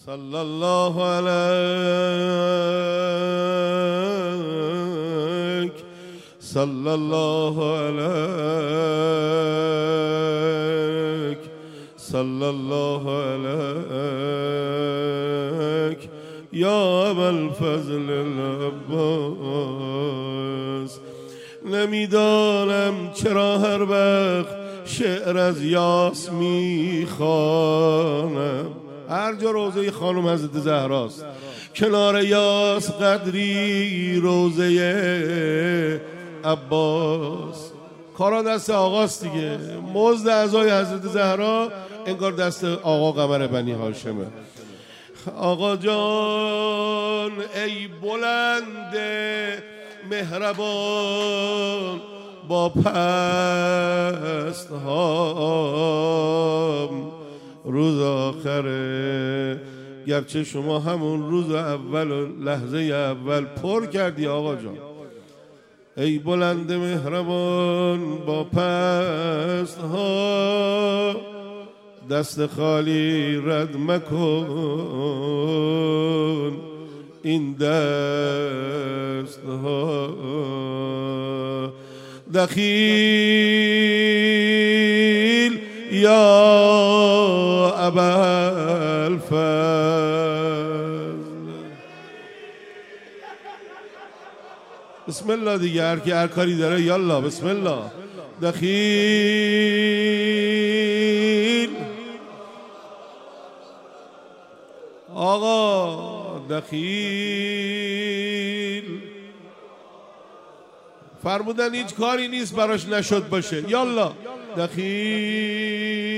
صلی الله علیک صلی الله علیک صلی الله علیک یا ابوالفضل العباس. نمیدانم چرا هر وقت شعر از یاس میخوانم، هر جا روزه خانم حضرت زهراست کنار یاس قدری روزه عباس. کارا دست آقاست دیگه، مزد اعضای حضرت زهرا انگار دست آقا قمر بنی هاشمه. آقا جان ای بلند مهربان با پست هام، روز آخره گرچه شما همون روز اول و لحظه اول پر کردی آقا جان. ای بلند مهربان با پست ها، دست خالی رد مکن این دست ها. دخیل یا ابوالفضل. بسم الله دیگه، هر کی هر کاری داره یالا بسم الله. دخیل آقا، دخیل فرمودن هیچ کاری نیست براش نشد باشه. یالا دخیل